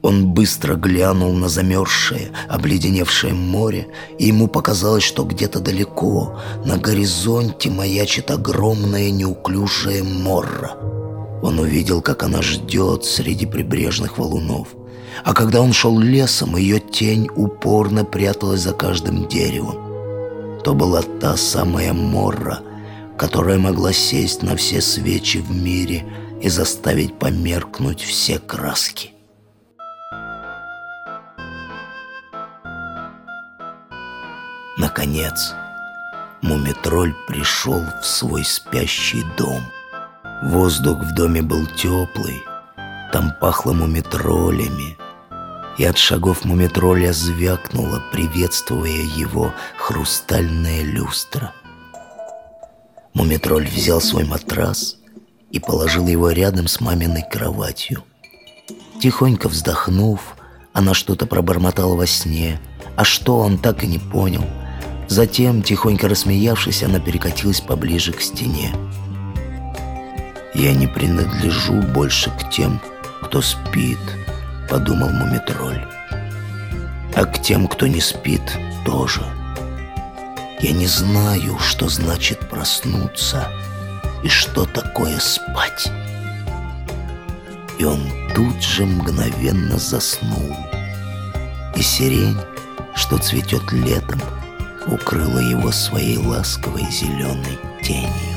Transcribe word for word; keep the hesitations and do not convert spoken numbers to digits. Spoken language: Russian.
Он быстро глянул на замерзшее, обледеневшее море, и ему показалось, что где-то далеко, на горизонте, маячит огромная неуклюжая морра. Он увидел, как она ждет среди прибрежных валунов. А когда он шел лесом, ее тень упорно пряталась за каждым деревом. То была та самая морра, которая могла сесть на все свечи в мире и заставить померкнуть все краски. Наконец, Мумитроль пришел в свой спящий дом. Воздух в доме был теплый, там пахло мумитролями, и от шагов Мумитроля звякнула, приветствуя его, хрустальная люстра. Мумитроль взял свой матрас и положил его рядом с маминой кроватью. Тихонько вздохнув, она что-то пробормотала во сне, а что он так и не понял. Затем, тихонько рассмеявшись, она перекатилась поближе к стене. «Я не принадлежу больше к тем, кто спит», — подумал Мумитроль. «А к тем, кто не спит, тоже. Я не знаю, что значит проснуться и что такое спать». И он тут же мгновенно заснул. И сирень, что цветет летом, укрыла его своей ласковой зеленой тенью.